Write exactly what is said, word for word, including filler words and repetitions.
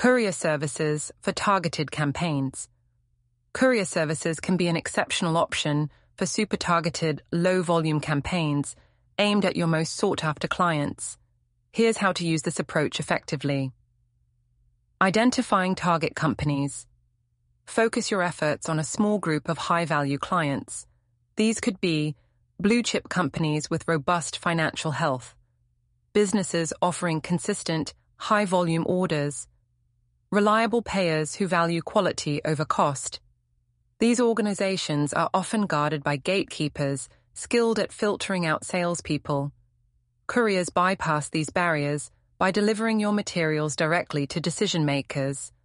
Courier services for targeted campaigns. Courier services can be an exceptional option for super-targeted, low-volume campaigns aimed at your most sought-after clients. Here's how to use this approach effectively. Identifying target companies. Focus your efforts on a small group of high-value clients. These could be blue-chip companies with robust financial health, businesses offering consistent, high-volume orders, reliable payers who value quality over cost. These organizations are often guarded by gatekeepers skilled at filtering out salespeople. Couriers bypass these barriers by delivering your materials directly to decision-makers.